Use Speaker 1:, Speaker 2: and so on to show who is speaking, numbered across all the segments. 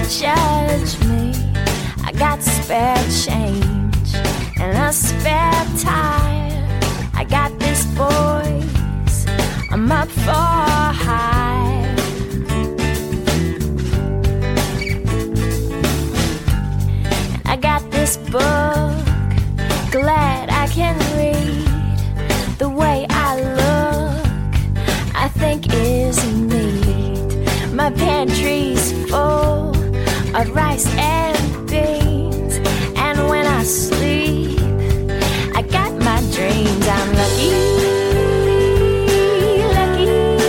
Speaker 1: judge me. I got spare change and a spare tire. I got this voice, I'm up for hire. I got this book, glad I can read. The way I look, I think is neat. My pantry's full of rice and beans, and when I sleep, I got my dreams. I'm lucky, lucky,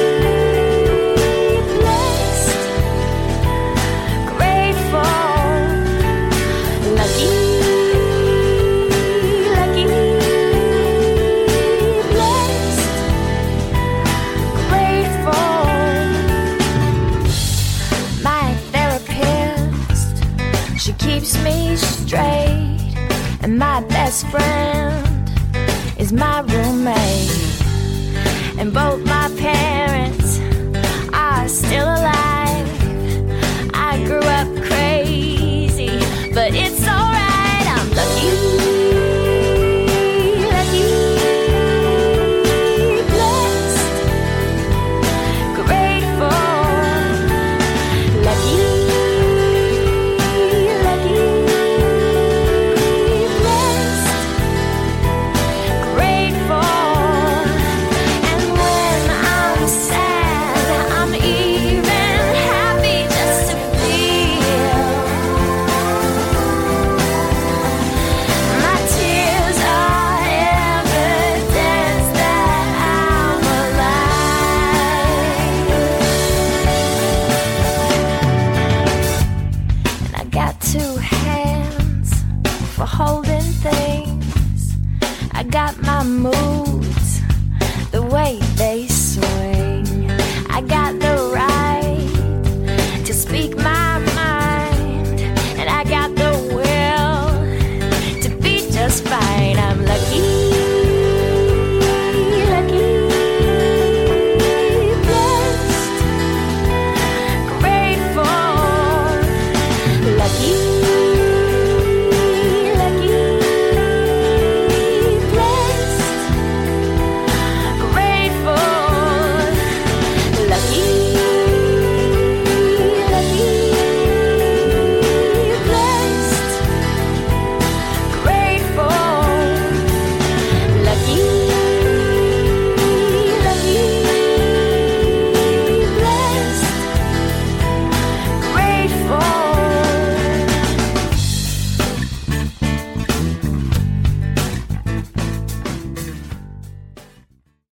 Speaker 1: blessed, grateful, lucky, lucky, blessed, grateful. My therapist, she keeps me straight, and my best friend is my roommate, and both my